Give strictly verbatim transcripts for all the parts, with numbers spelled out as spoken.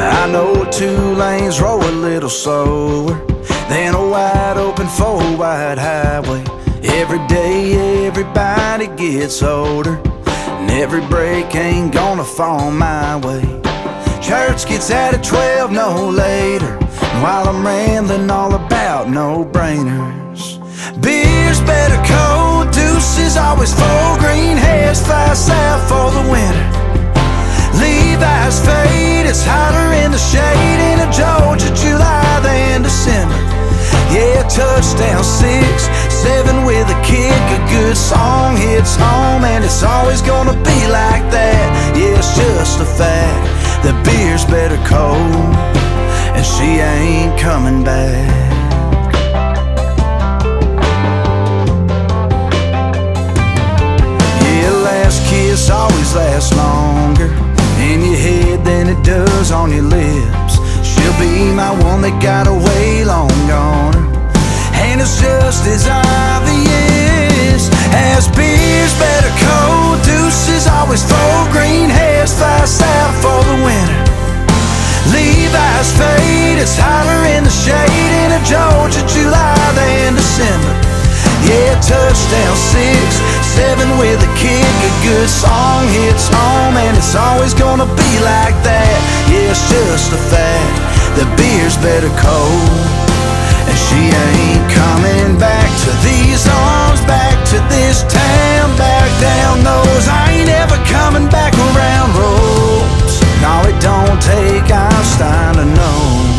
I know two lanes roll a little slower than a wide open four-wide highway. Every day everybody gets older, and every break ain't gonna fall my way. Church gets out at twelve, no later, and while I'm rambling all about no-brainers, beer's better cold, deuces always full, green hares fly south for the winter. Levi's fade, it's hotter in the shade in a Georgia July than December. Yeah, touchdown six, seven with a kick, a good song hits home, and it's always gonna be like that. Yeah, it's just a fact, the beer's better cold, and she ain't coming back. Yeah, last kiss always lasts longer in your head than it does on your lips. She'll be my one that got away long gone, and it's just as obvious as beer's better cold, deuces always full, green hares fly south for the winter. Levi's fade, it's hotter in the shade in a Georgia July than December. Yeah, touchdown six, seven with a kick, a good song hits home, and it's always gonna be like that. Yeah, it's just a fact, the beer's better cold, and she ain't coming back to these arms, back to this town, back down those. I ain't ever coming back around roads. No, it don't take Einstein to know.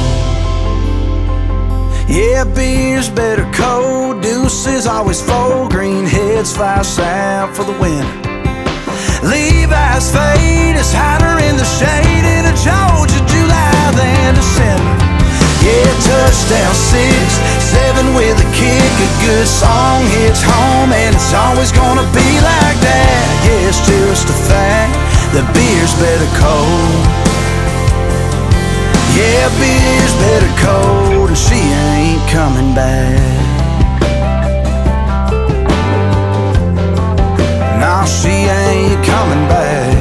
Yeah, beer's better cold, deuces always full, green heads fly south for the winter. Levi's fade, it's hotter in the shade in a Georgia July than December. Yeah, touchdown six, seven with a kick, a good song hits home, and it's always gonna be like that. Yeah, it's just a fact, the beer's better cold. Yeah, beer's better cold, and she ain't coming back. Nah, she ain't coming back.